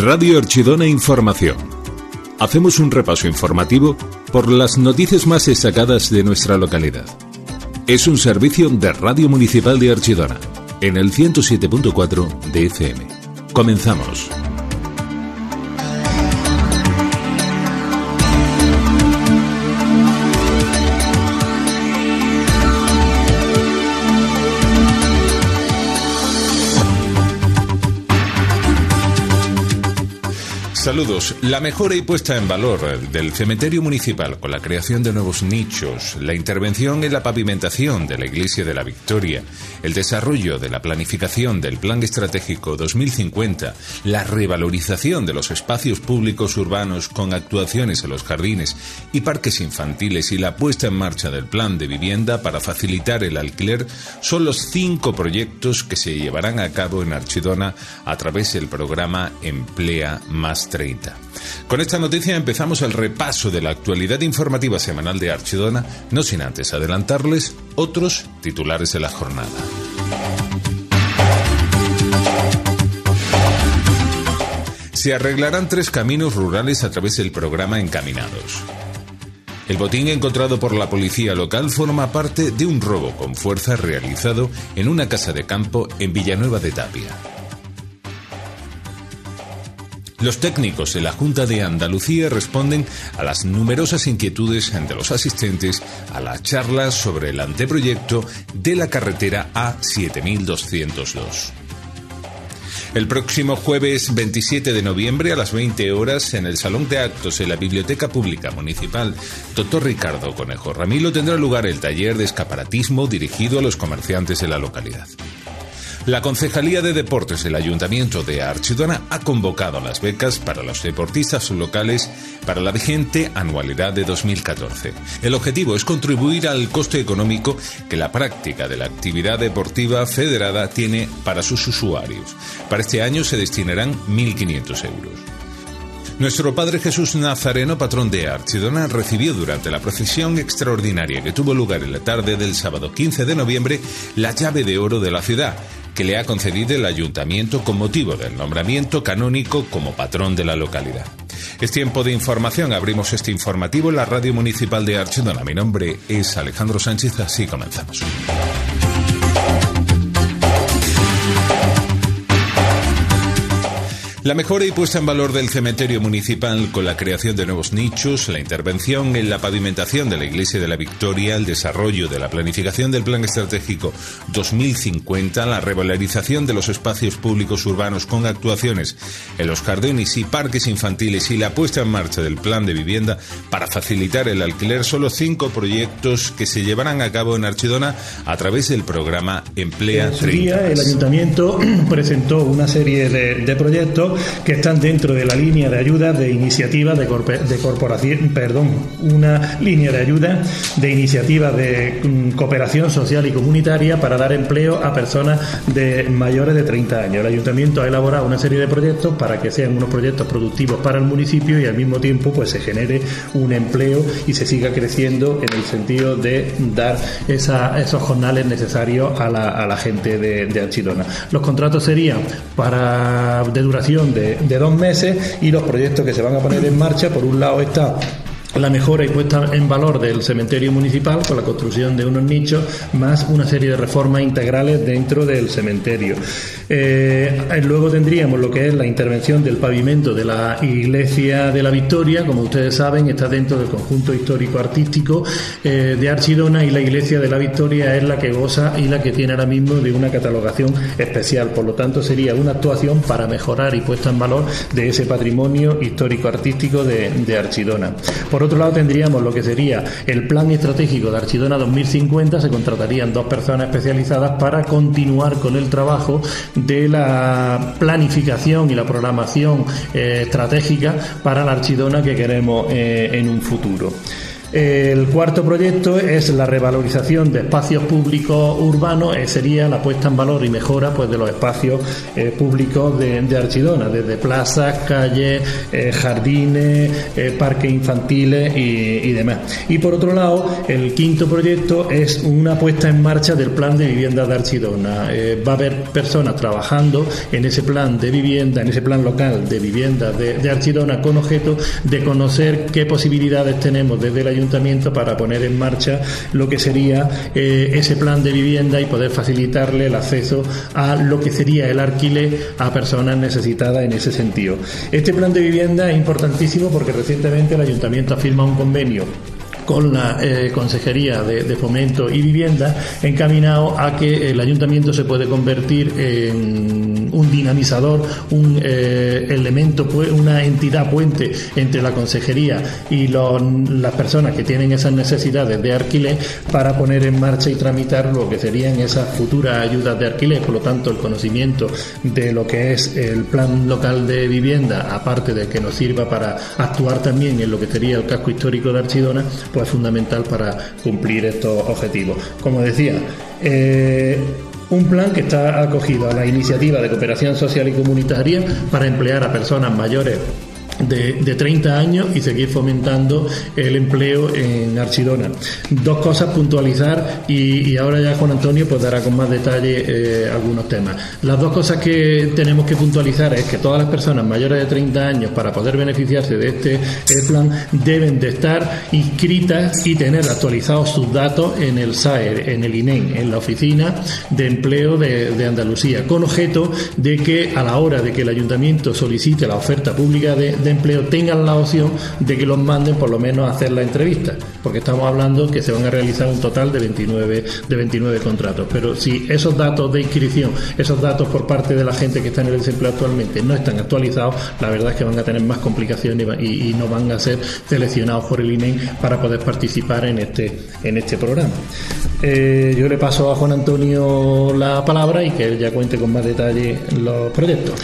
Radio Archidona Información. Hacemos un repaso informativo por las noticias más destacadas de nuestra localidad. Es un servicio de Radio Municipal de Archidona, en el 107.4 de FM. Comenzamos. Saludos. La mejora y puesta en valor del cementerio municipal con la creación de nuevos nichos, la intervención en la pavimentación de la Iglesia de la Victoria, el desarrollo de la planificación del Plan Estratégico 2050, la revalorización de los espacios públicos urbanos con actuaciones en los jardines y parques infantiles y la puesta en marcha del Plan de Vivienda para facilitar el alquiler son los 5 proyectos que se llevarán a cabo en Archidona a través del programa Emplea Más 30. Con esta noticia empezamos el repaso de la actualidad informativa semanal de Archidona, no sin antes adelantarles otros titulares de la jornada. Se arreglarán 3 caminos rurales a través del programa Encaminados. El botín encontrado por la policía local forma parte de un robo con fuerza realizado en una casa de campo en Villanueva de Tapia. Los técnicos de la Junta de Andalucía responden a las numerosas inquietudes de los asistentes a la charla sobre el anteproyecto de la carretera A7202. El próximo jueves 27 de noviembre a las 20 horas en el Salón de Actos de la Biblioteca Pública Municipal Dr. Ricardo Conejo Ramilo tendrá lugar el taller de escaparatismo dirigido a los comerciantes de la localidad. La Concejalía de Deportes del Ayuntamiento de Archidona ha convocado las becas para los deportistas locales para la vigente anualidad de 2014. El objetivo es contribuir al coste económico que la práctica de la actividad deportiva federada tiene para sus usuarios. Para este año se destinarán 1.500 euros. Nuestro Padre Jesús Nazareno, patrón de Archidona, recibió durante la procesión extraordinaria que tuvo lugar en la tarde del sábado 15 de noviembre la llave de oro de la ciudad, que le ha concedido el Ayuntamiento con motivo del nombramiento canónico como patrón de la localidad. Es tiempo de información, abrimos este informativo en la Radio Municipal de Archidona. Mi nombre es Alejandro Sánchez, así comenzamos. La mejora y puesta en valor del cementerio municipal con la creación de nuevos nichos, la intervención en la pavimentación de la Iglesia de la Victoria, el desarrollo de la planificación del Plan Estratégico 2050, la revalorización de los espacios públicos urbanos con actuaciones en los jardines y parques infantiles y la puesta en marcha del Plan de Vivienda para facilitar el alquiler son los 5 proyectos que se llevarán a cabo en Archidona a través del programa Emplea 30. El Ayuntamiento presentó una serie de proyectos que están dentro de la línea de ayuda de iniciativa una línea de ayuda de iniciativa de cooperación social y comunitaria para dar empleo a personas de mayores de 30 años. El Ayuntamiento ha elaborado una serie de proyectos para que sean unos proyectos productivos para el municipio y al mismo tiempo pues se genere un empleo y se siga creciendo en el sentido de dar esos jornales necesarios a la gente de Archidona. Los contratos serían de duración de 2 meses y los proyectos que se van a poner en marcha, por un lado está la mejora y puesta en valor del cementerio municipal con la construcción de unos nichos más una serie de reformas integrales dentro del cementerio. Luego tendríamos lo que es la intervención del pavimento de la Iglesia de la Victoria. Como ustedes saben, está dentro del conjunto histórico-artístico de Archidona y la Iglesia de la Victoria es la que goza y la que tiene ahora mismo de una catalogación especial. Por lo tanto, sería una actuación para mejorar y puesta en valor de ese patrimonio histórico-artístico de Archidona. Por otro lado, tendríamos lo que sería el Plan Estratégico de Archidona 2050. Se contratarían 2 personas especializadas para continuar con el trabajo de la planificación y la programación estratégica para la Archidona que queremos en un futuro. El cuarto proyecto es la revalorización de espacios públicos urbanos, sería la puesta en valor y mejora pues de los espacios públicos de Archidona, desde plazas, calles, jardines, parques infantiles y demás. Y por otro lado, el quinto proyecto es una puesta en marcha del plan de vivienda de Archidona. Va a haber personas trabajando en ese plan de vivienda, en ese plan local de vivienda de Archidona, con objeto de conocer qué posibilidades tenemos desde el ayuntamiento para poner en marcha lo que sería ese plan de vivienda y poder facilitarle el acceso a lo que sería el alquiler a personas necesitadas en ese sentido. Este plan de vivienda es importantísimo porque recientemente el ayuntamiento ha firmado un convenio con la Consejería de Fomento y Vivienda, encaminado a que el ayuntamiento se puede convertir en un dinamizador, un elemento, una entidad puente entre la Consejería y las personas que tienen esas necesidades de alquiler, para poner en marcha y tramitar lo que serían esas futuras ayudas de alquiler. Por lo tanto, el conocimiento de lo que es el plan local de vivienda, aparte de que nos sirva para actuar también en lo que sería el casco histórico de Archidona, pues es fundamental para cumplir estos objetivos. Como decía, un plan que está acogido a la iniciativa de cooperación social y comunitaria para emplear a personas mayores de 30 años y seguir fomentando el empleo en Archidona. Dos cosas puntualizar y ahora ya Juan Antonio pues dará con más detalle algunos temas. Las dos cosas que tenemos que puntualizar es que todas las personas mayores de 30 años, para poder beneficiarse de este plan, deben de estar inscritas y tener actualizados sus datos en el SAER, en el INEM, en la Oficina de Empleo de Andalucía, con objeto de que a la hora de que el ayuntamiento solicite la oferta pública de empleo tengan la opción de que los manden por lo menos a hacer la entrevista, porque estamos hablando que se van a realizar un total de 29 contratos. Pero si esos datos de inscripción, esos datos por parte de la gente que está en el desempleo actualmente no están actualizados, la verdad es que van a tener más complicaciones y no van a ser seleccionados por el INEM para poder participar en este programa. Yo le paso a Juan Antonio la palabra y que él ya cuente con más detalle los proyectos.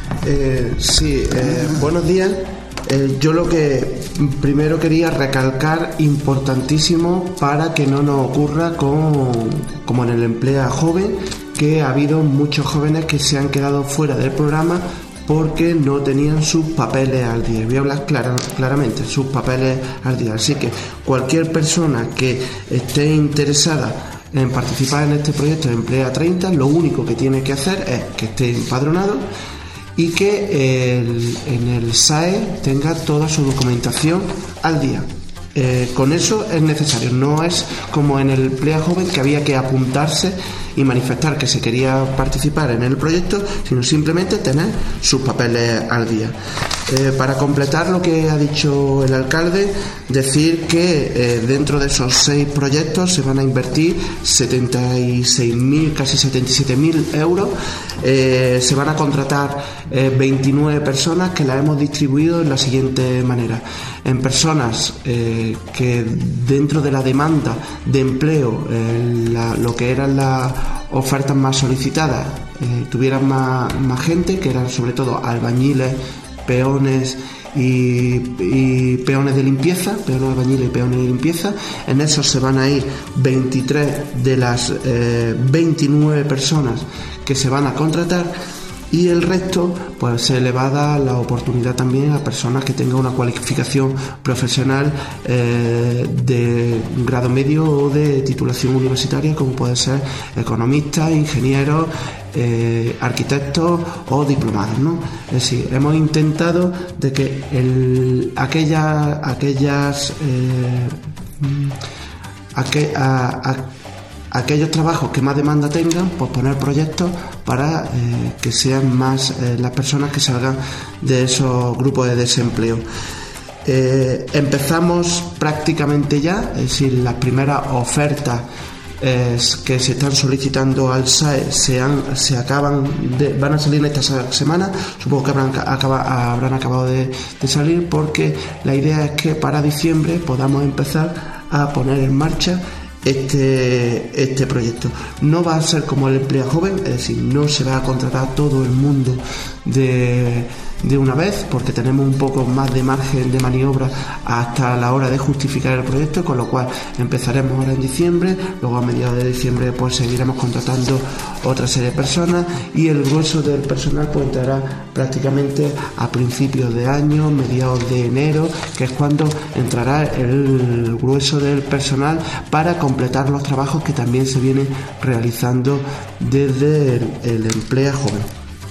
Buenos días. Yo lo que primero quería recalcar, importantísimo para que no nos ocurra como en el Emplea Joven, que ha habido muchos jóvenes que se han quedado fuera del programa porque no tenían sus papeles al día. Voy a hablar claramente, sus papeles al día. Así que cualquier persona que esté interesada en participar en este proyecto de Emplea 30, lo único que tiene que hacer es que esté empadronado y que en el SAE tenga toda su documentación al día. Con eso es necesario, no es como en el Emplea Joven, que había que apuntarse y manifestar que se quería participar en el proyecto, sino simplemente tener sus papeles al día. Para completar lo que ha dicho el alcalde, decir que dentro de esos 6 proyectos se van a invertir 76.000, casi 77.000 euros. Se van a contratar 29 personas, que las hemos distribuido de la siguiente manera: en personas que dentro de la demanda de empleo, lo que eran las ofertas más solicitadas, tuvieran más gente, que eran sobre todo albañiles, peones y peones de limpieza, peones albañiles y peones de limpieza. En esos se van a ir 23 de las 29 personas que se van a contratar, y el resto pues se le va a dar la oportunidad también a personas que tengan una cualificación profesional de grado medio o de titulación universitaria, como puede ser economistas, ingenieros, arquitectos o diplomados, ¿no? Es decir, hemos intentado de que aquellos trabajos que más demanda tengan, pues poner proyectos para que sean más las personas que salgan de esos grupos de desempleo. Empezamos prácticamente ya, es decir, las primeras ofertas que se están solicitando al SAE van a salir esta semana. Supongo que habrán acabado de salir, porque la idea es que para diciembre podamos empezar a poner en marcha este proyecto. No va a ser como el Emplea Joven, es decir, no se va a contratar todo el mundo de de una vez, porque tenemos un poco más de margen de maniobra hasta la hora de justificar el proyecto, con lo cual empezaremos ahora en diciembre, luego a mediados de diciembre pues seguiremos contratando otra serie de personas, y el grueso del personal pues entrará prácticamente a principios de año, mediados de enero, que es cuando entrará el grueso del personal para completar los trabajos que también se vienen realizando desde el Emplea Joven.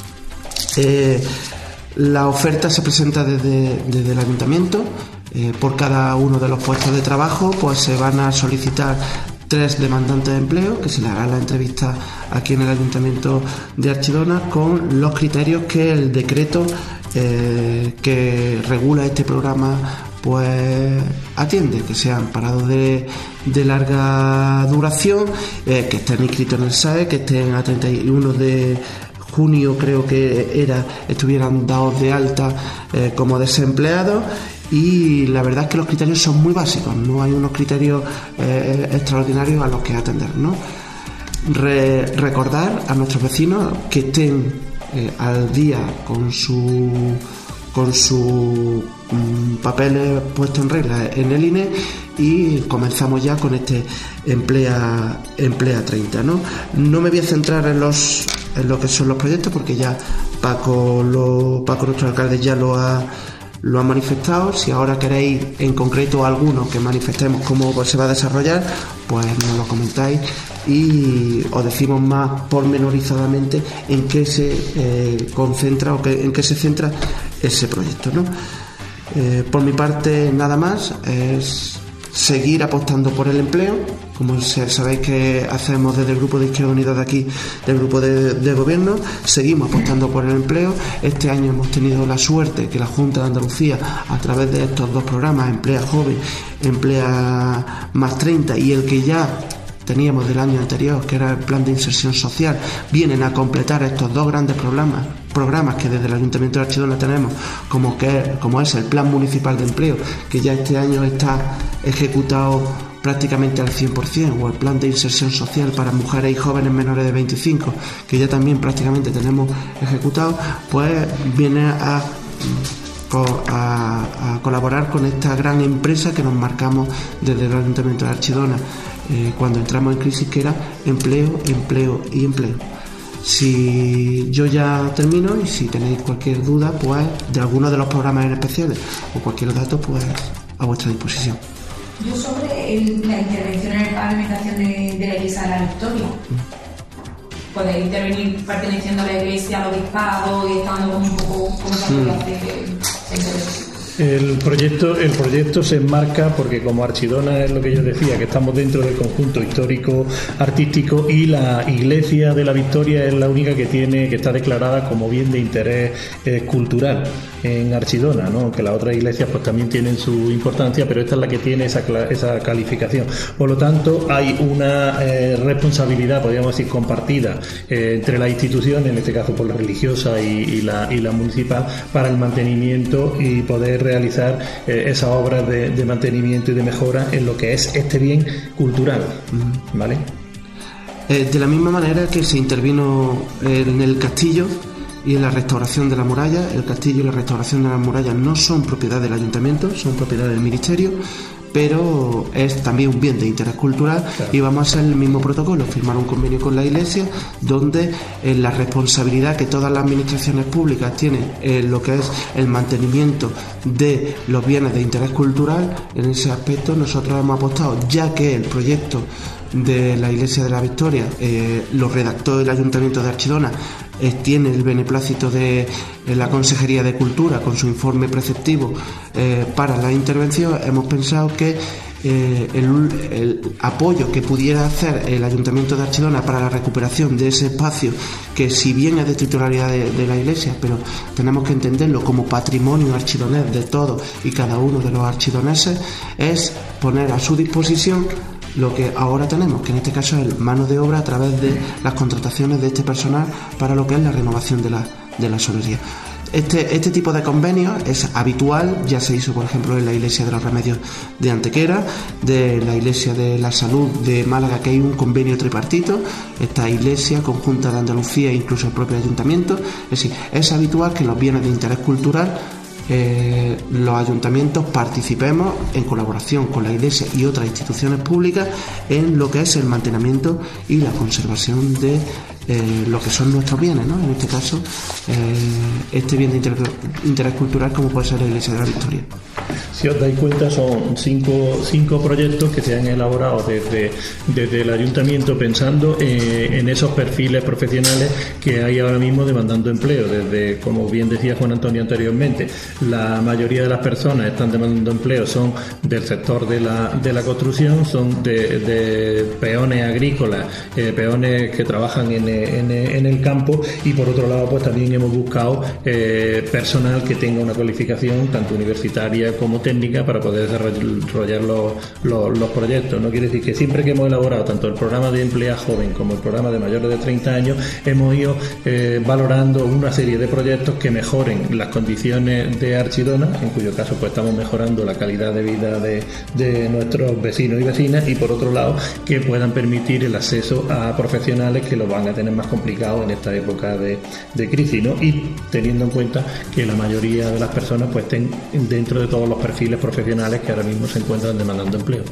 La oferta se presenta desde el ayuntamiento. Por cada uno de los puestos de trabajo pues se van a solicitar 3 demandantes de empleo, que se le hará la entrevista aquí en el ayuntamiento de Archidona con los criterios que el decreto que regula este programa pues atiende, que sean parados de larga duración, que estén inscritos en el SAE, que estén a 31 de junio creo que estuvieran dados de alta como desempleados. Y la verdad es que los criterios son muy básicos, no hay unos criterios extraordinarios a los que atender, ¿no? Recordar a nuestros vecinos que estén al día con su papeles puestos en regla en el INE, y comenzamos ya con este Emplea 30, ¿no? No me voy a centrar en lo que son los proyectos, porque ya Paco, nuestro alcalde, ya lo ha manifestado. Si ahora queréis en concreto alguno que manifestemos cómo se va a desarrollar, pues nos lo comentáis y os decimos más pormenorizadamente en qué se concentra o en qué se centra ese proyecto, ¿no? Por mi parte nada más, es seguir apostando por el empleo, como sabéis que hacemos desde el Grupo de Izquierda Unida de aquí, del Grupo de Gobierno. Seguimos apostando por el empleo. Este año hemos tenido la suerte que la Junta de Andalucía, a través de estos 2 programas, Emplea Joven, Emplea más 30, y el que ya teníamos del año anterior, que era el Plan de Inserción Social, vienen a completar estos 2 grandes programas que desde el Ayuntamiento de Archidona tenemos, como es el Plan Municipal de Empleo, que ya este año está ejecutado prácticamente al 100%, o el Plan de Inserción Social para mujeres y jóvenes menores de 25, que ya también prácticamente tenemos ejecutado, pues viene a colaborar con esta gran empresa que nos marcamos desde el Ayuntamiento de Archidona cuando entramos en crisis, que era empleo, empleo y empleo. Si yo ya termino, y si tenéis cualquier duda pues de alguno de los programas en especiales o cualquier dato, pues a vuestra disposición. Yo sobre la intervención en la alimentación de la Iglesia de la Victoria. Poder intervenir perteneciendo a la Iglesia, al obispado, y estando un poco como se puede hacer. El proyecto se enmarca porque, como Archidona, es lo que yo decía, que estamos dentro del conjunto histórico artístico, y la Iglesia de la Victoria es la única que está declarada como bien de interés cultural en Archidona, ¿no? Que las otras iglesias pues también tienen su importancia, pero esta es la que tiene esa calificación. Por lo tanto, hay una responsabilidad, podríamos decir, compartida entre las instituciones, en este caso por la religiosa y la municipal, para el mantenimiento y poder realizar esas obras de mantenimiento y de mejora en lo que es este bien cultural, ¿vale? De la misma manera que se intervino en el castillo y en la restauración de la muralla. El castillo y la restauración de la muralla no son propiedad del ayuntamiento, son propiedad del ministerio, pero es también un bien de interés cultural, claro. Y vamos a hacer el mismo protocolo, firmar un convenio con la Iglesia, donde la responsabilidad que todas las administraciones públicas tienen en lo que es el mantenimiento de los bienes de interés cultural, en ese aspecto nosotros hemos apostado, ya que el proyecto de la Iglesia de la Victoria lo redactó el Ayuntamiento de Archidona, tiene el beneplácito de la Consejería de Cultura con su informe preceptivo para la intervención. Hemos pensado que el apoyo que pudiera hacer el Ayuntamiento de Archidona para la recuperación de ese espacio, que si bien es de titularidad de la Iglesia, pero tenemos que entenderlo como patrimonio archidonés de todos y cada uno de los archidoneses, es poner a su disposición lo que ahora tenemos, que en este caso es mano de obra a través de las contrataciones de este personal para lo que es la renovación de la solería. Este tipo de convenios es habitual, ya se hizo por ejemplo en la Iglesia de los Remedios de Antequera, de la Iglesia de la Salud de Málaga, que hay un convenio tripartito, esta Iglesia, Conjunta de Andalucía e incluso el propio Ayuntamiento. Es decir, es habitual que los bienes de interés cultural los ayuntamientos participemos en colaboración con la Iglesia y otras instituciones públicas en lo que es el mantenimiento y la conservación de lo que son nuestros bienes, ¿no? En este caso, este bien de interés cultural como puede ser la Iglesia de la Victoria. Si os dais cuenta, son cinco proyectos que se han elaborado desde el ayuntamiento pensando en esos perfiles profesionales que hay ahora mismo demandando empleo. Desde, como bien decía Juan Antonio anteriormente, la mayoría de las personas están demandando empleo, son del sector de la construcción, son de peones agrícolas, peones que trabajan en el campo, y por otro lado pues también hemos buscado personal que tenga una cualificación tanto universitaria como técnica para poder desarrollar los proyectos. No quiere decir que siempre que hemos elaborado tanto el programa de empleo joven como el programa de mayores de 30 años hemos ido valorando una serie de proyectos que mejoren las condiciones de Archidona, en cuyo caso pues estamos mejorando la calidad de vida de nuestros vecinos y vecinas, y por otro lado que puedan permitir el acceso a profesionales que lo van a tener más complicado en esta época de crisis, ¿no? Y teniendo en cuenta que la mayoría de las personas pues estén dentro de todos los perfiles profesionales que ahora mismo se encuentran demandando empleo.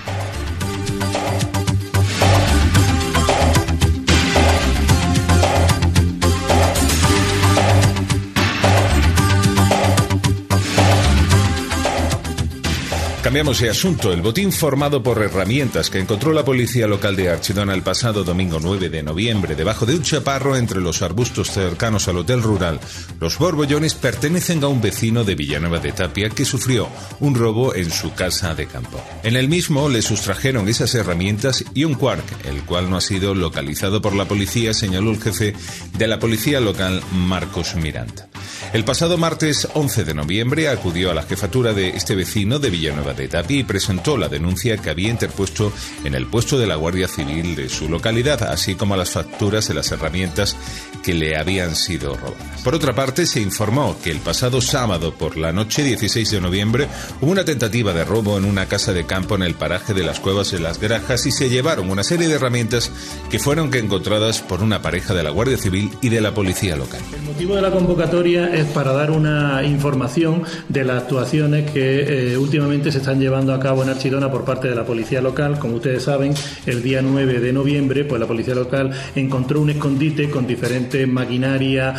Cambiamos de asunto. El botín formado por herramientas que encontró la policía local de Archidona el pasado domingo 9 de noviembre debajo de un chaparro entre los arbustos cercanos al hotel rural Los Borbollones pertenecen a un vecino de Villanueva de Tapia que sufrió un robo en su casa de campo. En el mismo le sustrajeron esas herramientas y un quark, el cual no ha sido localizado por la policía, señaló el jefe de la policía local, Marcos Miranda. El pasado martes 11 de noviembre acudió a la jefatura de este vecino de Villanueva de Tapia y presentó la denuncia que había interpuesto en el puesto de la Guardia Civil de su localidad, así como las facturas de las herramientas que le habían sido robadas. Por otra parte, se informó que el pasado sábado por la noche 16 de noviembre hubo una tentativa de robo en una casa de campo en el paraje de las Cuevas de las Grajas y se llevaron una serie de herramientas que fueron encontradas por una pareja de la Guardia Civil y de la policía local. El motivo de la convocatoria es para dar una información de las actuaciones que últimamente se están llevando a cabo en Archidona por parte de la policía local. Como ustedes saben, el día 9 de noviembre pues la policía local encontró un escondite con diferentes maquinaria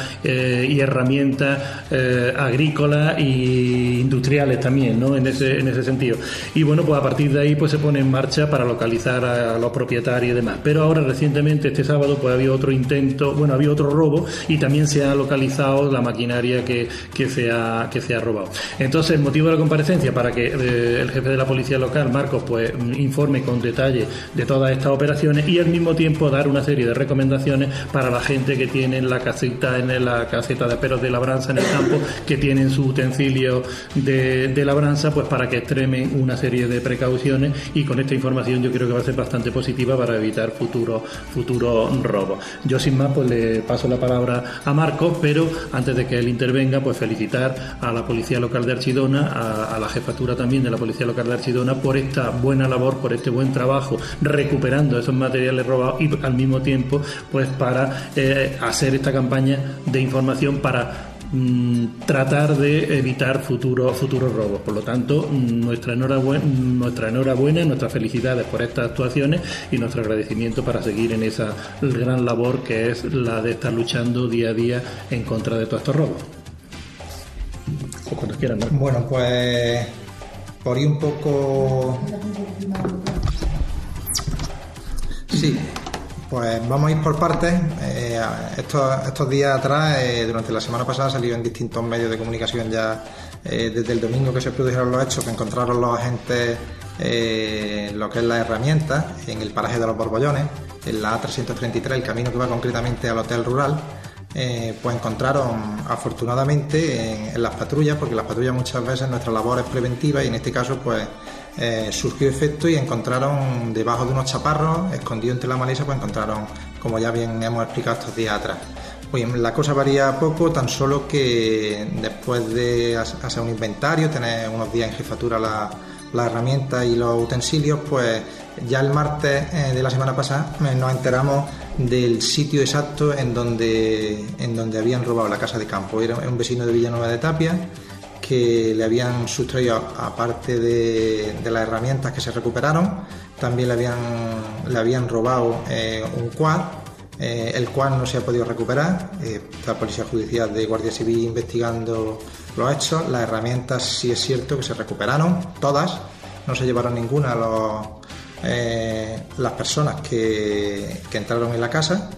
y herramientas agrícolas e industriales también, ¿no? En ese sentido. Y bueno, pues a partir de ahí pues se pone en marcha para localizar a los propietarios y demás. Pero ahora recientemente, este sábado, pues había otro intento, bueno, había otro robo y también se ha localizado la maquinaria que se ha robado. Entonces, el motivo de la comparecencia para que el jefe de la policía local, Marcos, pues informe con detalle de todas estas operaciones y al mismo tiempo dar una serie de recomendaciones para la gente que tiene la caseta de peros de labranza en el campo, que tienen su utensilio de labranza, pues para que extremen una serie de precauciones, y con esta información yo creo que va a ser bastante positiva para evitar futuros robos. Yo sin más pues le paso la palabra a Marcos, pero antes de que él intervenga pues felicitar a la policía local de Archidona, a la jefatura también de la policía local de Archidona por esta buena labor, por este buen trabajo recuperando esos materiales robados y al mismo tiempo pues para hacer esta campaña de información para tratar de evitar futuros robos. Por lo tanto, nuestra enhorabuena, nuestras felicidades por estas actuaciones y nuestro agradecimiento para seguir en esa gran labor que es la de estar luchando día a día en contra de todos estos robos. O cuando quieran, ¿no? Bueno, pues por ir un poco... Sí, pues vamos a ir por partes. Estos días atrás, durante la semana pasada, salió en distintos medios de comunicación ya desde el domingo que se produjeron los hechos, que encontraron los agentes lo que es las herramientas en el paraje de Los Borbollones, en la A333, el camino que va concretamente al hotel rural. Pues encontraron afortunadamente en las patrullas, porque las patrullas muchas veces nuestra labor es preventiva y en este caso pues surgió efecto y encontraron debajo de unos chaparros, escondido entre la maleza, pues encontraron, como ya bien hemos explicado estos días atrás, Pues la cosa varía poco, tan solo que después de hacer un inventario, tener unos días en jefatura la herramienta y los utensilios, pues ya el martes de la semana pasada nos enteramos del sitio exacto en donde habían robado la casa de campo. Era un vecino de Villanueva de Tapia que le habían sustraído, aparte de las herramientas que se recuperaron, también le habían robado un quad, el cual no se ha podido recuperar. Está la Policía Judicial de Guardia Civil investigando los hechos. Las herramientas sí es cierto que se recuperaron, todas, no se llevaron ninguna las personas que entraron en la casa,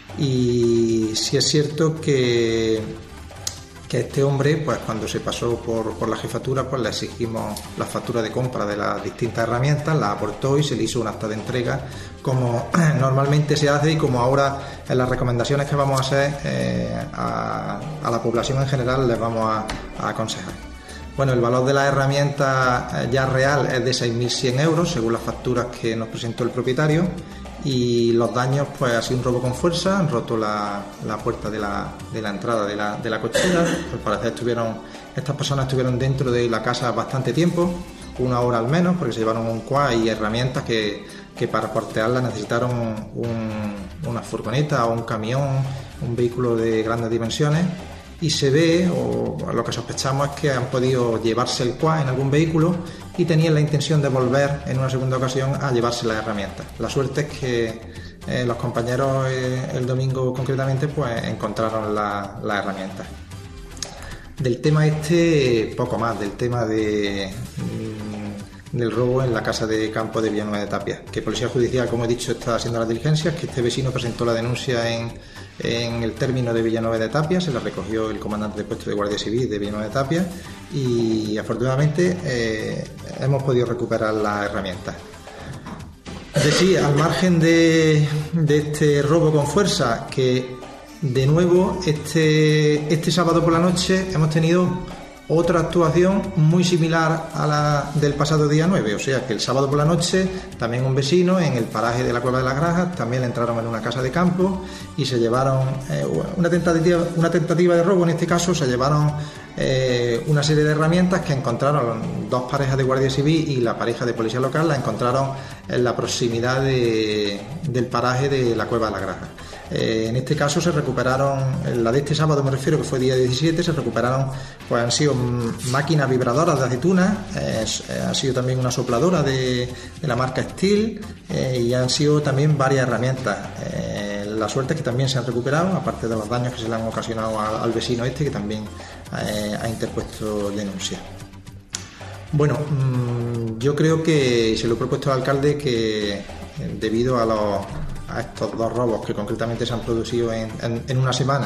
y sí es cierto que este hombre, pues cuando se pasó por la jefatura, pues le exigimos la factura de compra de las distintas herramientas, la aportó y se le hizo un acta de entrega, como normalmente se hace y como ahora en las recomendaciones que vamos a hacer a la población en general les vamos a aconsejar. Bueno, el valor de la herramienta ya real es de 6.100 euros, según las facturas que nos presentó el propietario, y los daños, pues ha sido un robo con fuerza. Han roto la puerta de la entrada de la cochera. Al parecer estas personas estuvieron dentro de la casa bastante tiempo, 1 hora al menos, porque se llevaron un quad y herramientas que para portearlas necesitaron una furgoneta o un camión, un vehículo de grandes dimensiones. Y se ve, o lo que sospechamos es que han podido llevarse el quad en algún vehículo y tenían la intención de volver en una segunda ocasión a llevarse las herramientas. La suerte es que los compañeros el domingo concretamente pues encontraron las herramientas. Del tema poco más, del tema del robo en la casa de campo de Villanueva de Tapia, que Policía Judicial, como he dicho, está haciendo las diligencias, que este vecino presentó la denuncia en el término de Villanueva de Tapia, se la recogió el comandante de puesto de Guardia Civil de Villanueva de Tapia y afortunadamente hemos podido recuperar las herramientas. Sí, al margen de este robo con fuerza, que de nuevo este sábado por la noche hemos tenido otra actuación muy similar a la del pasado día 9, o sea que el sábado por la noche también un vecino en el paraje de la Cueva de las Grajas también le entraron en una casa de campo y se llevaron una tentativa de robo. En este caso se llevaron una serie de herramientas que encontraron dos parejas de Guardia Civil y la pareja de policía local, la encontraron en la proximidad del paraje de la Cueva de las Grajas. En este caso se recuperaron, la de este sábado me refiero, que fue día 17, se recuperaron, pues han sido máquinas vibradoras de aceituna, ha sido también una sopladora de la marca Steel y han sido también varias herramientas. La suerte es que también se han recuperado, aparte de los daños que se le han ocasionado al vecino que también ha interpuesto denuncia. Bueno, yo creo que se lo he propuesto al alcalde que debido a estos dos robos que concretamente se han producido en una semana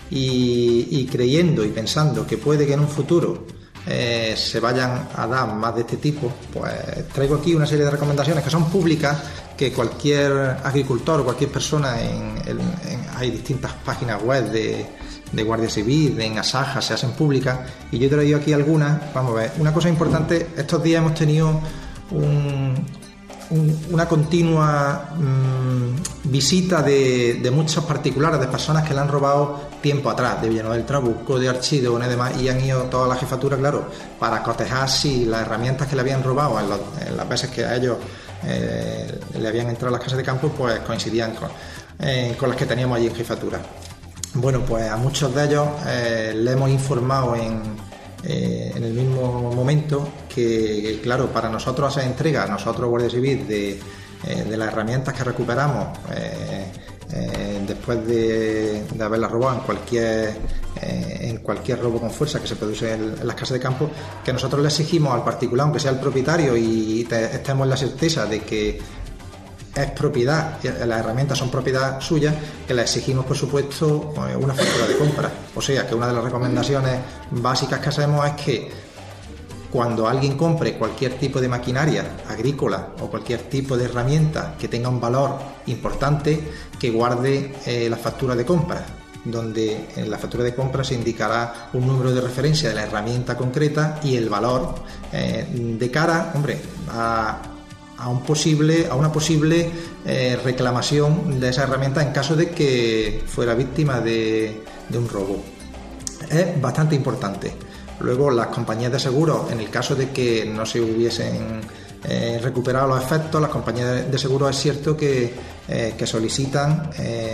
y creyendo y pensando que puede que en un futuro se vayan a dar más de este tipo, pues traigo aquí una serie de recomendaciones que son públicas, que cualquier agricultor o cualquier persona hay distintas páginas web de Guardia Civil, en Asaja, se hacen públicas, y yo he traído aquí algunas. Vamos a ver, una cosa importante: estos días hemos tenido una continua visita de muchos particulares, de personas que le han robado tiempo atrás, de Villanueva del Trabuco, de Archido y demás, y han ido toda la jefatura, claro, para cotejar si las herramientas que le habían robado en las veces que a ellos le habían entrado a las casas de campo, pues coincidían con las que teníamos allí en jefatura. Bueno, pues a muchos de ellos le hemos informado en el mismo momento que, claro, para nosotros hacer entrega, nosotros Guardia Civil, de las herramientas que recuperamos después de haberlas robado en cualquier robo con fuerza que se produce en las casas de campo, que nosotros le exigimos al particular, aunque sea el propietario, y estemos en la certeza de que es propiedad, las herramientas son propiedad suya, que le exigimos, por supuesto, una factura de compra. O sea que una de las recomendaciones básicas que hacemos es que cuando alguien compre cualquier tipo de maquinaria agrícola o cualquier tipo de herramienta que tenga un valor importante, que guarde la factura de compra, donde en la factura de compra se indicará un número de referencia de la herramienta concreta y el valor de cara, a una posible reclamación de esa herramienta en caso de que fuera víctima de un robo. Es bastante importante. Luego, las compañías de seguros, en el caso de que no se hubiesen recuperado los efectos, las compañías de seguros es cierto que solicitan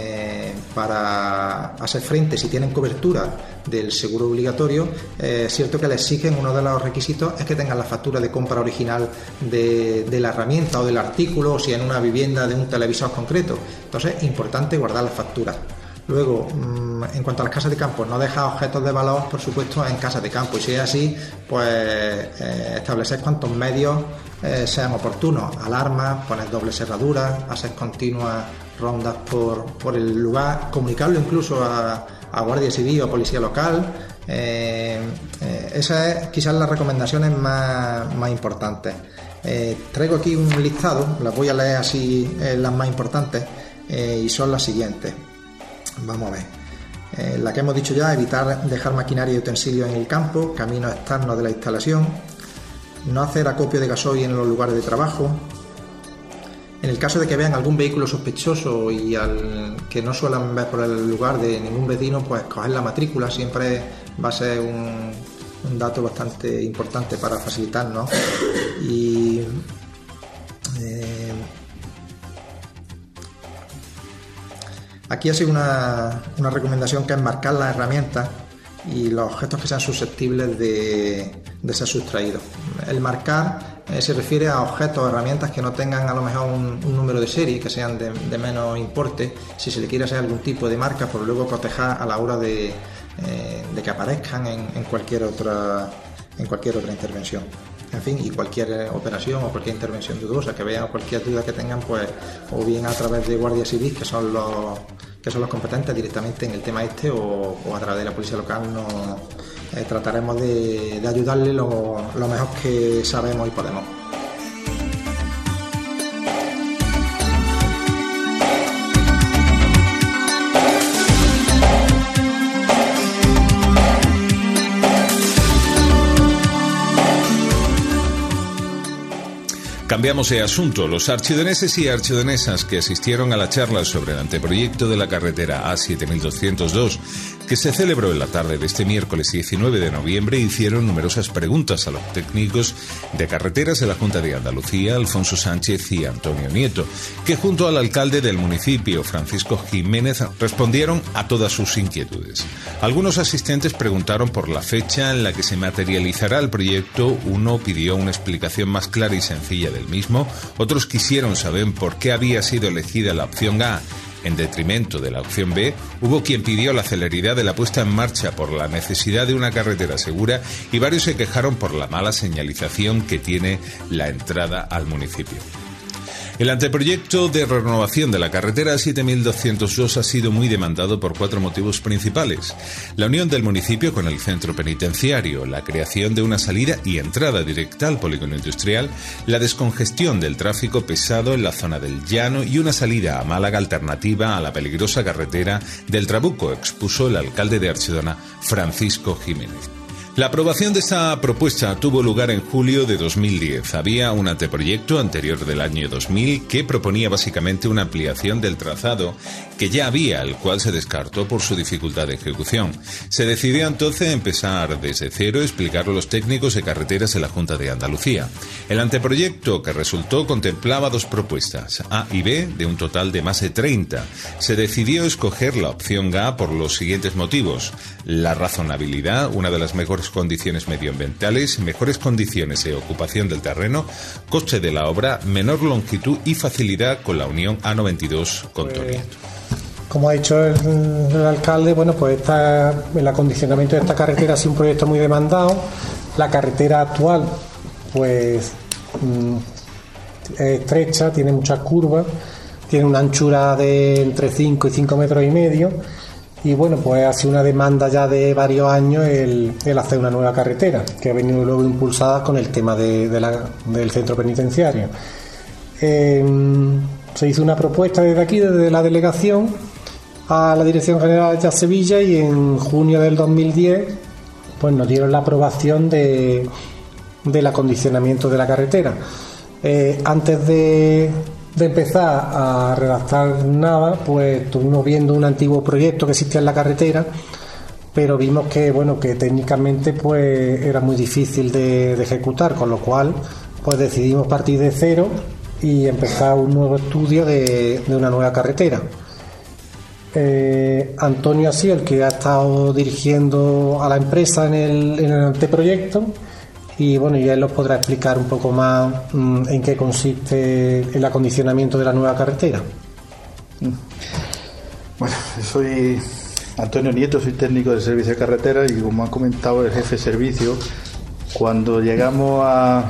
para hacer frente, si tienen cobertura del seguro obligatorio, es cierto que le exigen, uno de los requisitos es que tengan la factura de compra original de la herramienta o del artículo, o si en una vivienda de un televisor concreto. Entonces es importante guardar las facturas. Luego, en cuanto a las casas de campo, no dejar objetos de valor, por supuesto, en casas de campo, y si es así, pues establecer cuantos medios sean oportunos: alarmas, poner doble cerradura, hacer continuas rondas por el lugar, comunicarlo incluso a Guardia Civil o Policía Local. Esas es quizás las recomendaciones más importantes. Traigo aquí un listado, las voy a leer así, las más importantes, y son las siguientes. Vamos a ver. La que hemos dicho ya: evitar dejar maquinaria y utensilios en el campo, caminos externos de la instalación, no hacer acopio de gasoil en los lugares de trabajo. En el caso de que vean algún vehículo sospechoso y que no suelen ver por el lugar de ningún vecino, pues coger la matrícula siempre va a ser un dato bastante importante para facilitarnos. Y aquí ha sido una recomendación, que es marcar las herramientas y los objetos que sean susceptibles de ser sustraídos. El marcar se refiere a objetos o herramientas que no tengan a lo mejor un número de serie, que sean de menos importe, si se le quiere hacer algún tipo de marca, por luego proteger a la hora de que aparezcan en cualquier otra intervención. En fin, y cualquier operación o cualquier intervención dudosa que vean, o cualquier duda que tengan, pues o bien a través de Guardia Civil, que son los competentes directamente en el tema o a través de la Policía Local, trataremos de ayudarle lo mejor que sabemos y podemos. Cambiamos de asunto. Los archidoneses y archidonesas que asistieron a la charla sobre el anteproyecto de la carretera A7202, que se celebró en la tarde de este miércoles 19 de noviembre, hicieron numerosas preguntas a los técnicos de carreteras de la Junta de Andalucía, Alfonso Sánchez y Antonio Nieto, que junto al alcalde del municipio, Francisco Jiménez, respondieron a todas sus inquietudes. Algunos asistentes preguntaron por la fecha en la que se materializará el proyecto, uno pidió una explicación más clara y sencilla del mismo, otros quisieron saber por qué había sido elegida la opción A en detrimento de la opción B, hubo quien pidió la celeridad de la puesta en marcha por la necesidad de una carretera segura y varios se quejaron por la mala señalización que tiene la entrada al municipio. El anteproyecto de renovación de la carretera 7202 ha sido muy demandado por 4 motivos principales: la unión del municipio con el centro penitenciario, la creación de una salida y entrada directa al polígono industrial, la descongestión del tráfico pesado en la zona del Llano y una salida a Málaga alternativa a la peligrosa carretera del Trabuco, expuso el alcalde de Archidona, Francisco Jiménez. La aprobación de esta propuesta tuvo lugar en julio de 2010. Había un anteproyecto anterior del año 2000 que proponía básicamente una ampliación del trazado que ya había, el cual se descartó por su dificultad de ejecución. Se decidió entonces empezar desde cero a explicarlo a los técnicos de carreteras de la Junta de Andalucía. El anteproyecto que resultó contemplaba 2 propuestas, A y B, de un total de más de 30. Se decidió escoger la opción A por los siguientes motivos: la razonabilidad, una de las mejores condiciones medioambientales, mejores condiciones de ocupación del terreno, coste de la obra, menor longitud y facilidad con la unión A92 con Torriento. Como ha dicho el alcalde, bueno, pues el acondicionamiento de esta carretera ha sido un proyecto muy demandado. La carretera actual, pues, es estrecha, tiene muchas curvas, tiene una anchura de entre 5 y 5 metros y medio. Y bueno, pues ha sido una demanda ya de varios años el hacer una nueva carretera, que ha venido luego impulsada con el tema del centro penitenciario. Se hizo una propuesta desde aquí, desde la delegación, a la Dirección General de Sevilla, y en junio del 2010 pues nos dieron la aprobación del acondicionamiento de la carretera. Antes de empezar a redactar nada, pues estuvimos viendo un antiguo proyecto que existía en la carretera, pero vimos que técnicamente pues era muy difícil de ejecutar, con lo cual pues decidimos partir de cero y empezar un nuevo estudio de una nueva carretera. Antonio ha sido el que ha estado dirigiendo a la empresa en el anteproyecto, y bueno, ya él os podrá explicar un poco más en qué consiste el acondicionamiento de la nueva carretera. Bueno, soy Antonio Nieto, soy técnico del servicio de carretera y, como ha comentado el jefe de servicio, cuando llegamos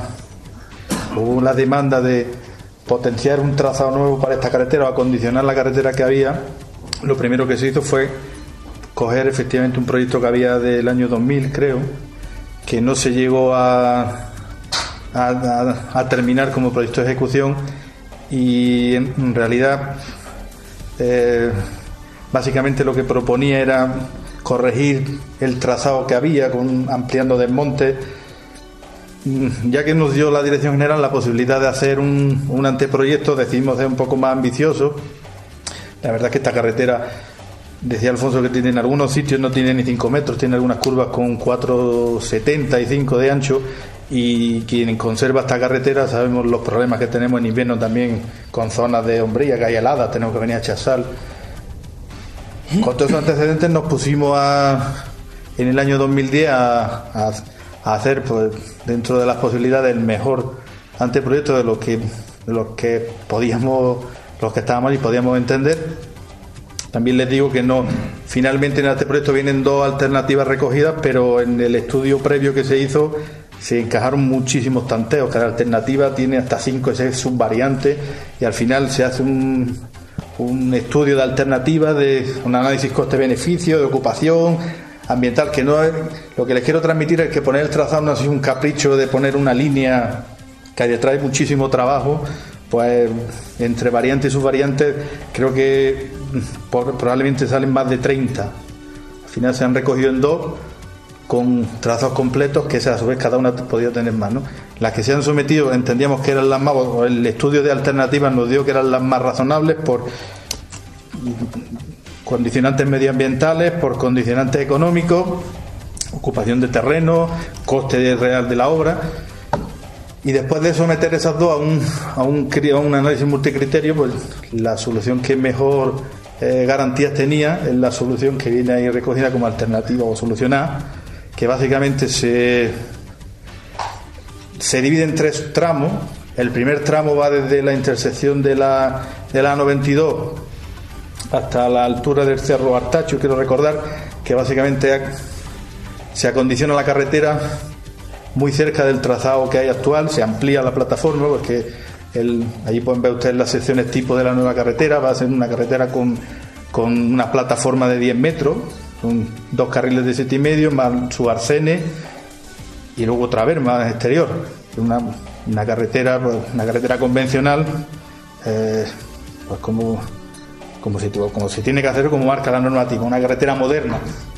hubo la demanda de potenciar un trazado nuevo para esta carretera o acondicionar la carretera que había. Lo primero que se hizo fue coger efectivamente un proyecto que había del año 2000, creo, que no se llegó a terminar como proyecto de ejecución, y en realidad básicamente lo que proponía era corregir el trazado que había, ampliando desmontes. Ya que nos dio la Dirección General la posibilidad de hacer un anteproyecto, decidimos ser un poco más ambiciosos. La verdad es que esta carretera, decía Alfonso, que tiene en algunos sitios no tiene ni 5 metros, tiene algunas curvas con 4,75 de ancho, y quien conserva esta carretera sabemos los problemas que tenemos en invierno también, con zonas de hombría que hay heladas, tenemos que venir a echar sal. Con todos esos antecedentes nos pusimos en el año 2010 a hacer, pues, dentro de las posibilidades, el mejor anteproyecto de los que podíamos, los que estábamos y podíamos entender. También les digo que finalmente en este proyecto vienen 2 alternativas recogidas, pero en el estudio previo que se hizo se encajaron muchísimos tanteos. Cada alternativa tiene hasta 5 o 6 subvariantes, y al final se hace un estudio de alternativas, de un análisis coste-beneficio, de ocupación ambiental, que no es, lo que les quiero transmitir es que poner el trazado no es un capricho de poner una línea, que hay detrás muchísimo trabajo. Pues entre variantes y subvariantes creo que probablemente salen más de 30. Al final se han recogido en 2 con trazos completos, que a su vez cada una podía tener más, ¿no? Las que se han sometido entendíamos que eran las más, o el estudio de alternativas nos dio que eran las más razonables por condicionantes medioambientales, por condicionantes económicos, ocupación de terreno, coste real de la obra. Y después de someter esas 2 a un análisis multicriterio, pues la solución que mejor garantías tenía es la solución que viene ahí recogida como alternativa o solución A, que básicamente se divide en 3 tramos. El primer tramo va desde la intersección de la A92 hasta la altura del Cerro Artacho. Quiero recordar que básicamente se acondiciona la carretera muy cerca del trazado que hay actual, se amplía la plataforma, porque allí pueden ver ustedes las secciones tipo de la nueva carretera. Va a ser una carretera con una plataforma de 10 metros, con 2 carriles de 7,5 más su arcene, y luego otra vez más exterior. Una carretera convencional, pues como se tiene que hacer, como marca la normativa, una carretera moderna.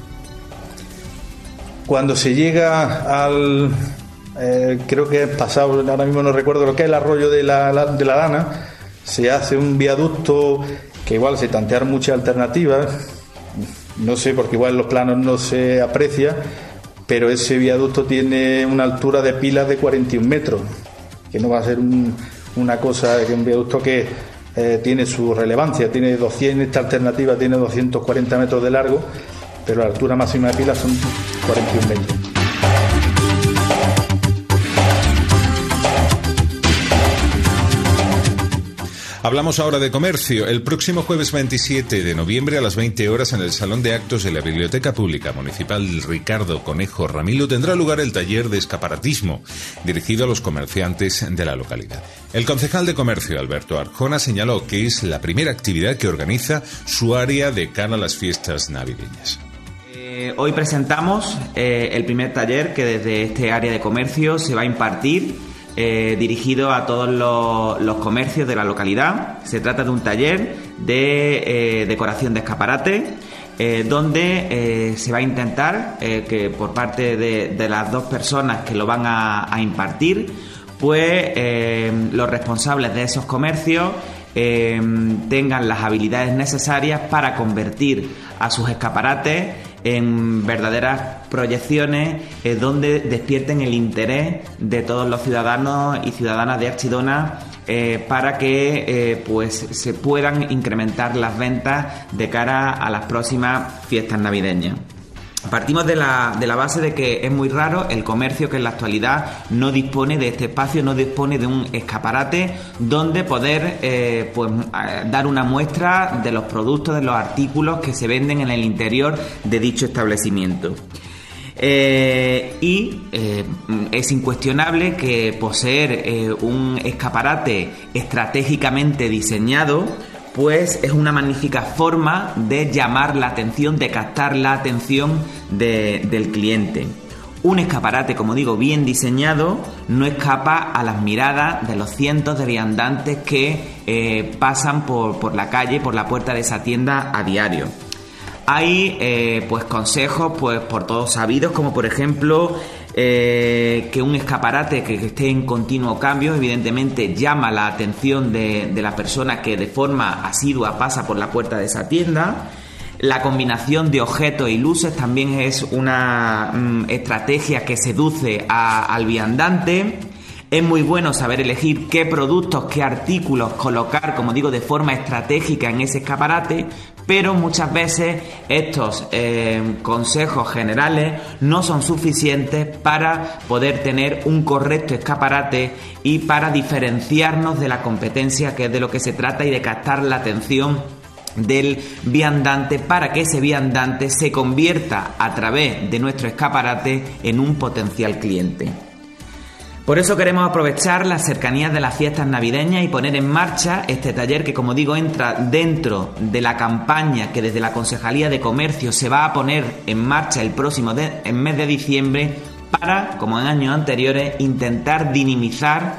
Cuando se llega creo que es pasado, ahora mismo no recuerdo lo que es, el arroyo de la Lana, se hace un viaducto que igual se tantearon muchas alternativas, no sé, porque igual en los planos no se aprecia, pero ese viaducto tiene una altura de pilas de 41 metros, que no va a ser una cosa, que un viaducto que tiene su relevancia, esta alternativa tiene 240 metros de largo, pero la altura máxima de pilas son 41 metros. Hablamos ahora de comercio. El próximo jueves 27 de noviembre a las 20 horas en el Salón de Actos de la Biblioteca Pública Municipal Ricardo Conejo Ramilo tendrá lugar el taller de escaparatismo dirigido a los comerciantes de la localidad. El concejal de Comercio, Alberto Arjona, señaló que es la primera actividad que organiza su área de cara a las fiestas navideñas. Hoy presentamos el primer taller que desde este área de comercio se va a impartir, dirigido a todos los comercios de la localidad. Se trata de un taller de decoración de escaparate, donde se va a intentar que por parte de las 2 personas que lo van a impartir, pues los responsables de esos comercios tengan las habilidades necesarias para convertir a sus escaparates en verdaderas proyecciones donde despierten el interés de todos los ciudadanos y ciudadanas de Archidona para que pues se puedan incrementar las ventas de cara a las próximas fiestas navideñas. Partimos de la base de que es muy raro el comercio que en la actualidad no dispone de este espacio, no dispone de un escaparate donde poder dar una muestra de los productos, de los artículos que se venden en el interior de dicho establecimiento. Es incuestionable que poseer un escaparate estratégicamente diseñado pues es una magnífica forma de llamar la atención, de captar la atención del cliente. Un escaparate, como digo, bien diseñado, no escapa a las miradas de los cientos de viandantes que pasan por la calle, por la puerta de esa tienda a diario. Hay pues consejos pues por todos sabidos, como por ejemplo que un escaparate que esté en continuo cambio evidentemente llama la atención de la persona que de forma asidua pasa por la puerta de esa tienda. La combinación de objetos y luces también es una estrategia que seduce al viandante. Es muy bueno saber elegir qué productos, qué artículos colocar, como digo, de forma estratégica en ese escaparate, pero muchas veces estos consejos generales no son suficientes para poder tener un correcto escaparate y para diferenciarnos de la competencia, que es de lo que se trata, y de captar la atención del viandante para que ese viandante se convierta a través de nuestro escaparate en un potencial cliente. Por eso queremos aprovechar las cercanías de las fiestas navideñas y poner en marcha este taller que, como digo, entra dentro de la campaña que desde la Concejalía de Comercio se va a poner en marcha el próximo mes de diciembre para, como en años anteriores, intentar dinamizar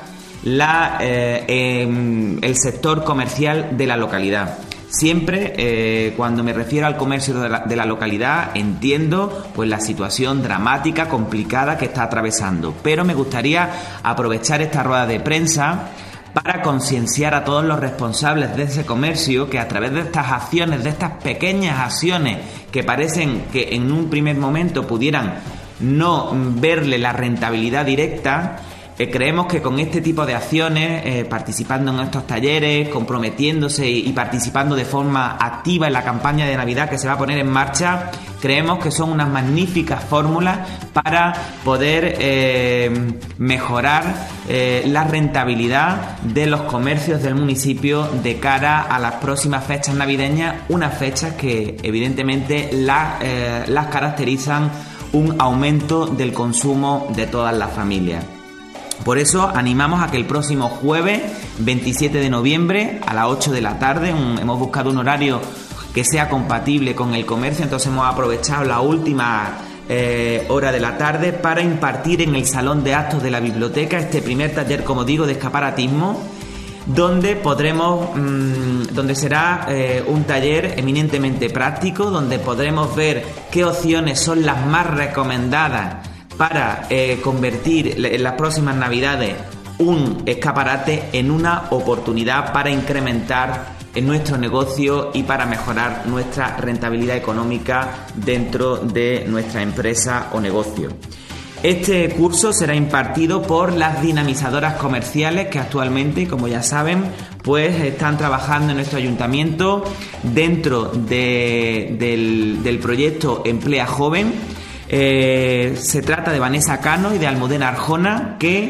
el sector comercial de la localidad. Siempre cuando me refiero al comercio de la localidad entiendo pues la situación dramática, complicada que está atravesando, pero me gustaría aprovechar esta rueda de prensa para concienciar a todos los responsables de ese comercio que a través de estas acciones, de estas pequeñas acciones que parecen que en un primer momento pudieran no verle la rentabilidad directa, creemos que con este tipo de acciones, participando en estos talleres, comprometiéndose y participando de forma activa en la campaña de Navidad que se va a poner en marcha, creemos que son unas magníficas fórmulas para poder mejorar la rentabilidad de los comercios del municipio de cara a las próximas fechas navideñas, unas fechas que evidentemente las caracterizan un aumento del consumo de todas las familias. Por eso animamos a que el próximo jueves 27 de noviembre a las 8 de la tarde, hemos buscado un horario que sea compatible con el comercio, entonces hemos aprovechado la última hora de la tarde para impartir en el Salón de Actos de la Biblioteca este primer taller, como digo, de escaparatismo, donde será un taller eminentemente práctico, donde podremos ver qué opciones son las más recomendadas para convertir en las próximas navidades un escaparate en una oportunidad para incrementar en nuestro negocio y para mejorar nuestra rentabilidad económica dentro de nuestra empresa o negocio. Este curso será impartido por las dinamizadoras comerciales que actualmente, como ya saben, pues están trabajando en nuestro ayuntamiento dentro del proyecto Emplea Joven. Se trata de Vanessa Cano y de Almudena Arjona, que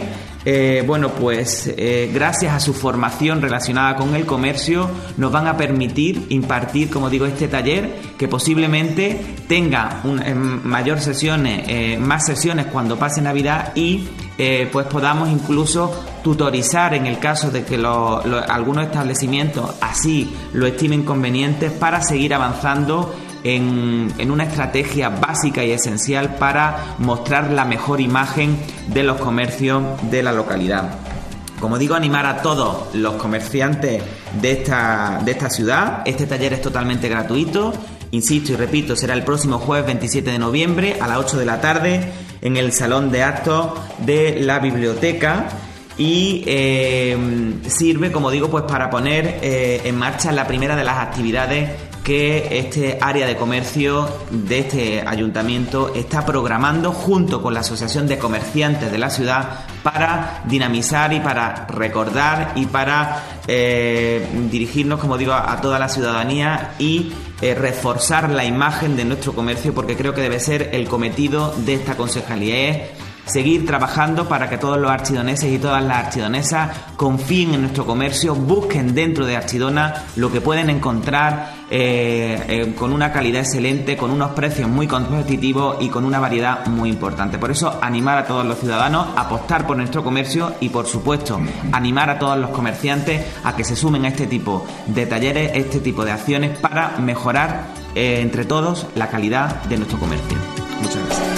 gracias a su formación relacionada con el comercio nos van a permitir impartir, como digo, este taller que posiblemente tenga más sesiones cuando pase Navidad y pues podamos incluso tutorizar en el caso de que algunos establecimientos así lo estimen convenientes para seguir avanzando en una estrategia básica y esencial para mostrar la mejor imagen de los comercios de la localidad. Como digo, animar a todos los comerciantes de esta ciudad. Este taller es totalmente gratuito. Insisto y repito, será el próximo jueves 27 de noviembre a las 8 de la tarde en el Salón de Actos de la Biblioteca. y sirve, como digo, pues para poner en marcha la primera de las actividades que este área de comercio de este ayuntamiento está programando junto con la Asociación de Comerciantes de la ciudad para dinamizar y para recordar y para dirigirnos, como digo, a toda la ciudadanía y reforzar la imagen de nuestro comercio, porque creo que debe ser el cometido de esta concejalía, es seguir trabajando para que todos los archidoneses y todas las archidonesas confíen en nuestro comercio, busquen dentro de Archidona lo que pueden encontrar con una calidad excelente, con unos precios muy competitivos y con una variedad muy importante. Por eso, animar a todos los ciudadanos a apostar por nuestro comercio y, por supuesto, animar a todos los comerciantes a que se sumen a este tipo de talleres, este tipo de acciones para mejorar entre todos la calidad de nuestro comercio. Muchas gracias.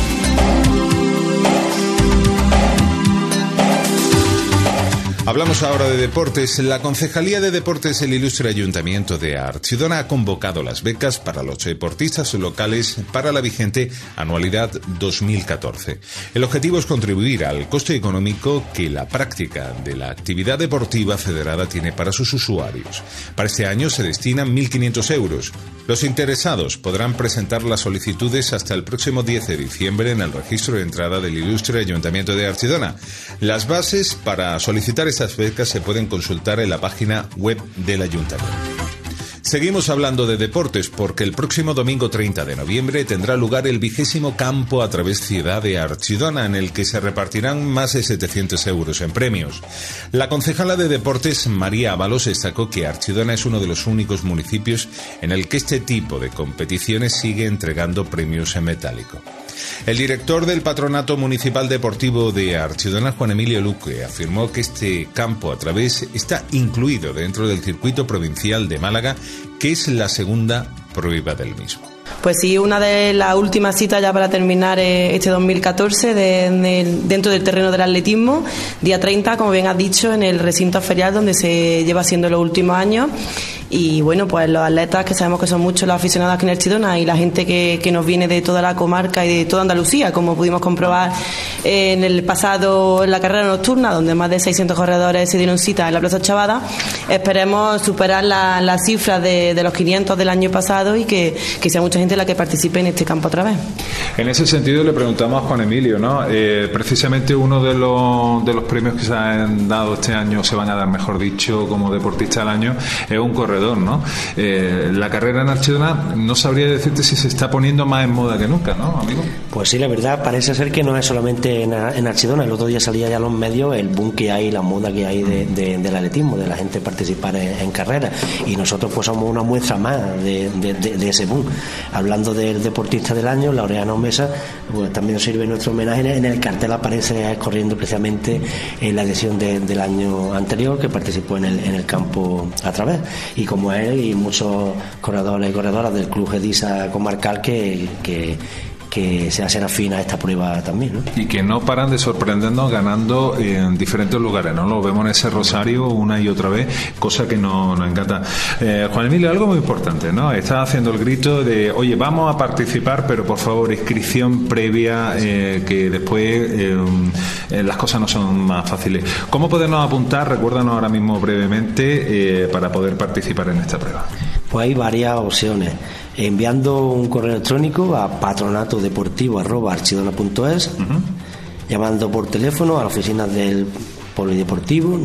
Hablamos ahora de deportes. La Concejalía de Deportes del Ilustre Ayuntamiento de Archidona ha convocado las becas para los deportistas locales para la vigente anualidad 2014. El objetivo es contribuir al coste económico que la práctica de la actividad deportiva federada tiene para sus usuarios. Para este año se destinan 1.500 euros. Los interesados podrán presentar las solicitudes hasta el próximo 10 de diciembre en el registro de entrada del Ilustre Ayuntamiento de Archidona. Las bases para solicitar estas becas se pueden consultar en la página web del Ayuntamiento. Seguimos hablando de deportes porque el próximo domingo 30 de noviembre tendrá lugar el 20º Campo a Través Ciudad de Archidona, en el que se repartirán más de 700 euros en premios. La concejala de Deportes, María Ábalos, destacó que Archidona es uno de los únicos municipios en el que este tipo de competiciones sigue entregando premios en metálico. El director del Patronato Municipal Deportivo de Archidona, Juan Emilio Luque, afirmó que este campo a través está incluido dentro del circuito provincial de Málaga, que es la segunda prueba del mismo. Pues sí, una de las últimas citas ya para terminar este 2014 dentro del terreno del atletismo, día 30, como bien has dicho, en el recinto ferial donde se lleva haciendo los últimos años. Y bueno, pues los atletas, que sabemos que son muchos los aficionados aquí en Archidona, y la gente que nos viene de toda la comarca y de toda Andalucía, como pudimos comprobar en el pasado, en la carrera nocturna, donde más de 600 corredores se dieron cita en la Plaza Chavada. Esperemos superar las cifras de los 500 del año pasado y que sea mucha gente la que participe en este campo otra vez. En ese sentido le preguntamos a Juan Emilio, ¿no? Precisamente uno de los premios que se han dado este año, se van a dar, mejor dicho, como deportista del año, es un corredor, ¿no? La carrera en Archidona, no sabría decirte si se está poniendo más en moda que nunca, ¿no, amigo? Pues sí, la verdad parece ser que no es solamente en Archidona. El otro día salía ya en los medios el boom que hay, la moda que hay del atletismo, de la gente participar en carreras, y nosotros pues somos una muestra más de ese boom. Hablando del deportista del año, Laureano Mesa, pues también sirve nuestro homenaje. En el cartel aparece corriendo precisamente en la edición del año anterior, que participó en el campo a través, y como él y muchos corredores y corredoras del Club Gedisa comarcal que se hacen afín a esta prueba también, ¿no? Y que no paran de sorprendernos ganando en diferentes lugares, ¿no? Lo vemos en ese Rosario una y otra vez, cosa que nos encanta. Juan Emilio, algo muy importante, ¿no? Está haciendo el grito de, oye, vamos a participar, pero por favor, inscripción previa, que después las cosas no son más fáciles. ¿Cómo podernos apuntar? Recuérdanos ahora mismo brevemente, para poder participar en esta prueba. Pues hay varias opciones. Enviando un correo electrónico a patronatodeportivo@archidona.es, llamando por teléfono a la oficina del Polideportivo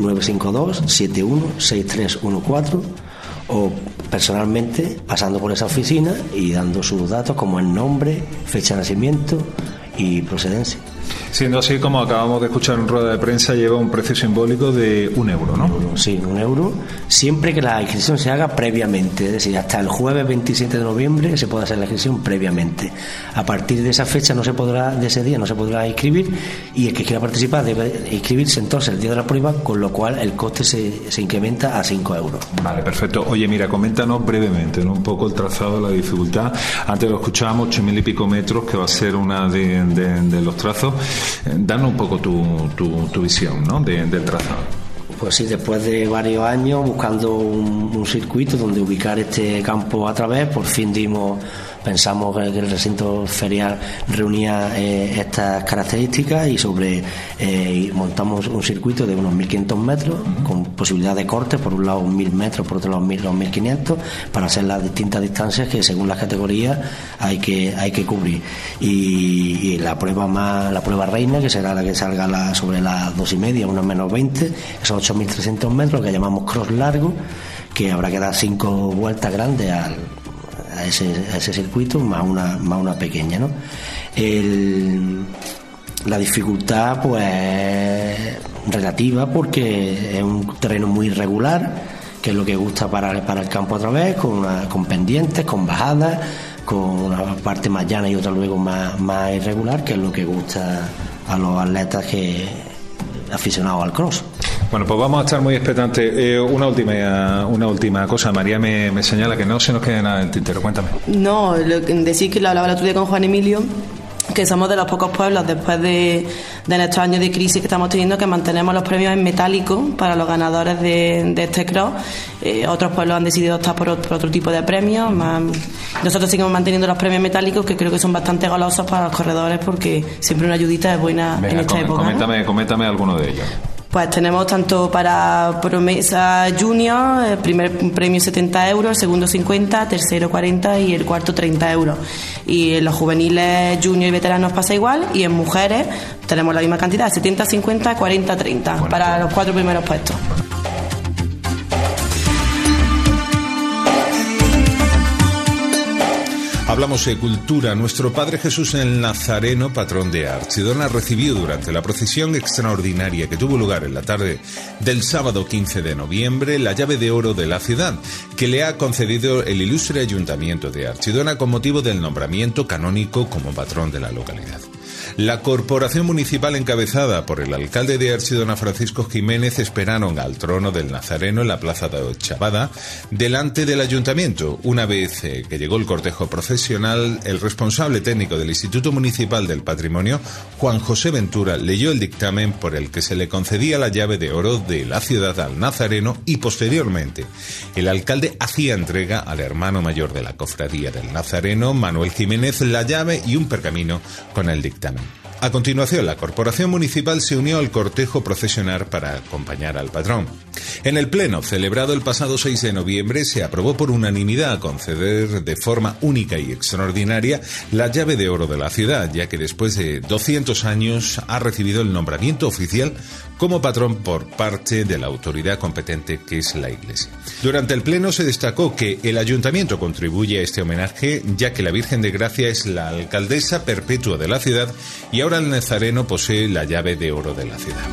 952-716314, o personalmente pasando por esa oficina y dando sus datos como el nombre, fecha de nacimiento y procedencia. Siendo así, como acabamos de escuchar en rueda de prensa, lleva un precio simbólico de €1, ¿no? Sí, €1, siempre que la inscripción se haga previamente, es decir, hasta el jueves 27 de noviembre se puede hacer la inscripción previamente. A partir de esa fecha de ese día no se podrá inscribir, y el que quiera participar debe inscribirse entonces el día de la prueba, con lo cual el coste se incrementa a €5. Vale, perfecto. Oye, mira, coméntanos brevemente, ¿no?, un poco el trazado, la dificultad. Antes lo escuchábamos, 8.000 y pico metros, que va a ser una de los trazos. Danos un poco tu visión, ¿no?, del trazado. Pues sí, después de varios años buscando un circuito donde ubicar este campo a través, por fin dimos pensamos que el recinto ferial reunía estas características y montamos un circuito de unos 1.500 metros con posibilidad de cortes, por un lado 1.000 metros, por otro lado 1.500, para hacer las distintas distancias que según las categorías hay que cubrir. Y la prueba reina, que será la que salga sobre las 2:30, unas menos 20, que son 8.300 metros, que llamamos cross largo, que habrá que dar 5 vueltas grandes a ese circuito más una pequeña, ¿no? La dificultad pues relativa, porque es un terreno muy irregular, que es lo que gusta para el campo otra vez, con pendientes, con bajadas, con una parte más llana y otra luego más irregular, que es lo que gusta a los atletas aficionados al cross. Bueno, pues vamos a estar muy expectantes. Una última cosa. María me señala que no se nos quede nada en el tintero. Cuéntame. No, decir que lo hablaba el otro día con Juan Emilio, que somos de los pocos pueblos, después de estos años de crisis que estamos teniendo, que mantenemos los premios en metálico para los ganadores de este cross. Otros pueblos han decidido optar por otro tipo de premios. Nosotros seguimos manteniendo los premios metálicos, que creo que son bastante golosos para los corredores, porque siempre una ayudita es buena. Venga, en esta época. Coméntame alguno de ellos. Pues tenemos tanto para promesa junior, el primer premio 70 euros, el segundo 50, tercero 40 y el cuarto 30 euros. Y en los juveniles, junior y veteranos pasa igual, y en mujeres tenemos la misma cantidad, 70, 50, 40, 30, bueno, para los 4 primeros puestos. Hablamos de cultura. Nuestro Padre Jesús el Nazareno, patrón de Archidona, recibió durante la procesión extraordinaria que tuvo lugar en la tarde del sábado 15 de noviembre la llave de oro de la ciudad, que le ha concedido el ilustre Ayuntamiento de Archidona con motivo del nombramiento canónico como patrón de la localidad. La corporación municipal, encabezada por el alcalde de Archidona, Francisco Jiménez, esperaron al trono del Nazareno en la plaza de Ochavada, delante del ayuntamiento. Una vez que llegó el cortejo procesional, el responsable técnico del Instituto Municipal del Patrimonio, Juan José Ventura, leyó el dictamen por el que se le concedía la llave de oro de la ciudad al Nazareno, y posteriormente el alcalde hacía entrega al hermano mayor de la cofradía del Nazareno, Manuel Jiménez, la llave y un pergamino con el dictamen. A continuación, la corporación municipal se unió al cortejo procesional para acompañar al patrón. En el pleno, celebrado el pasado 6 de noviembre, se aprobó por unanimidad conceder de forma única y extraordinaria la llave de oro de la ciudad, ya que después de 200 años ha recibido el nombramiento oficial como patrón por parte de la autoridad competente, que es la Iglesia. Durante el pleno se destacó que el ayuntamiento contribuye a este homenaje, ya que la Virgen de Gracia es la alcaldesa perpetua de la ciudad y ahora el Nazareno posee la llave de oro de la ciudad.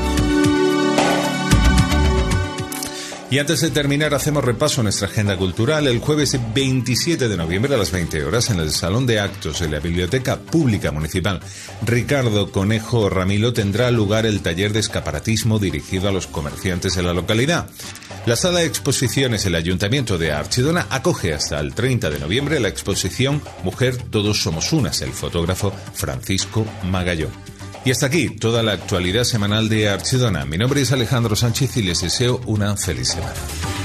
Y antes de terminar, hacemos repaso a nuestra agenda cultural. El jueves 27 de noviembre a las 20 horas, en el Salón de Actos de la Biblioteca Pública Municipal Ricardo Conejo Ramilo, tendrá lugar el taller de escaparatismo dirigido a los comerciantes de la localidad. La sala de exposiciones del Ayuntamiento de Archidona acoge hasta el 30 de noviembre la exposición Mujer, todos somos unas, el fotógrafo Francisco Magallón. Y hasta aquí toda la actualidad semanal de Archidona. Mi nombre es Alejandro Sánchez y les deseo una feliz semana.